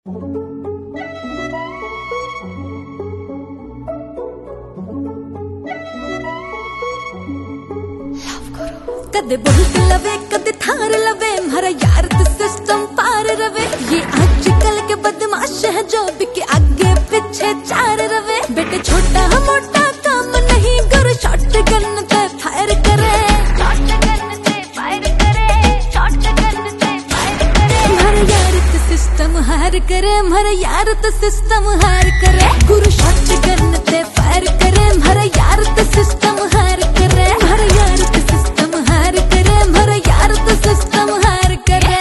कदे बुलेट लवे कदे थार लवे हमारा यार तो सिस्टम पार रवे। ये आजकल के बदमाश है जो बिके आगे पीछे चार रवे। बेटे छोटा मोटा काम नहीं गुरु शॉटगन ते फायर करे। हमारा यार तो सिस्टम हार करे। हमारा यार तो सिस्टम हार करे। गुरु शॉटगन ते फायर करे। हमारा यार तो सिस्टम हार करे। हमारा यार तो सिस्टम हार करे। हमारा यार तो सिस्टम हार करे।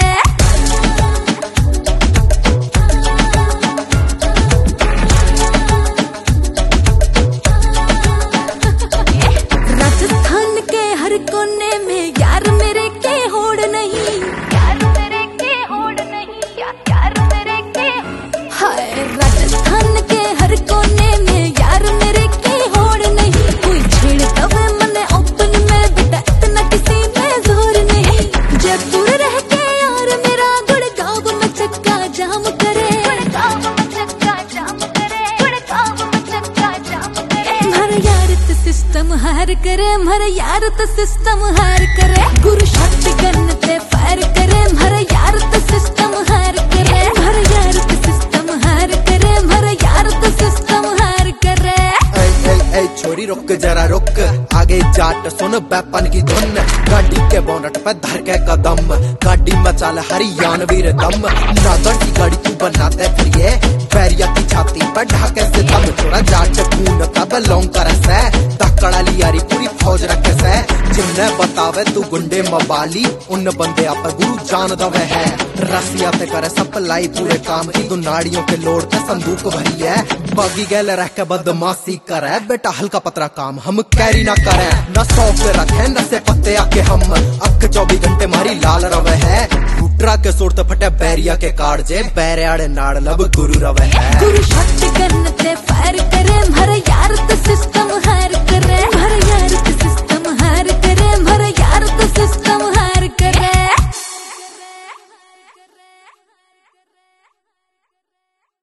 राजस्थान के हर कोने में यार मेरे के होड़ नहीं। यार मेरे के होड़ नहीं। यार मेरे के हाय। राजस्थान के हर कोने में यार मेरे के होड़ नहीं। कोई छेड़ता वे मने ओपन में बेटा इतना किसी में जोर नहीं। जयपुर रह के यार मेरा गुड़गांव में चक्का जाम करे। गुड़गांव में चक्का जाम करे। गुड़गांव में चक्का जाम करे। हमारा यार तो सिस्टम हार करे। हमारा यार तो सिस्टम हार करे। गुरु शॉटगन ते फायर करे। हमारा यार तो सिस्टम हार करे। हमारा यार तो सिस्टम हार करे। हमारा यार तो सिस्टम हार करे। ए छोरी रुक जरा रुक, आगे जाट सुन बैपन की धुन। गाड़ी के बोनट पे धर के कदम, गाड़ी मचाल हरियाणवी दम। नागड़ की गाड़ी तू बनाते फिरिए, बैरिया की छाती पर ढाके से दम। छोरा जाट खून तब लौंग कर से, दकड़ा लियारी पूरी फौज रखे से। जिन्हें बतावे तू गुंडे मवाली, उन बंदे आप गुरु जान दवे है। रसिया ते करे सप्लाई पूरे काम की, तू नाड़ियों के लोड के संदूक भरी है। बागी गैल रह के बदमाशी करे, बेटा हल्का पतरा काम हम कैरी ना करे। न सौंप रखे न से पत्ते आके हम, अख 24 घंटे मारी लाल रवे है। फुटरा के सोड़ते फटे बैरिया के कार्ड जे, बैरे आड़े नाड़ लब गुरु रवे है। गुरु शॉटगन ते फायर करे। हमारा यार तो सिस्टम हार करे। हमारा यार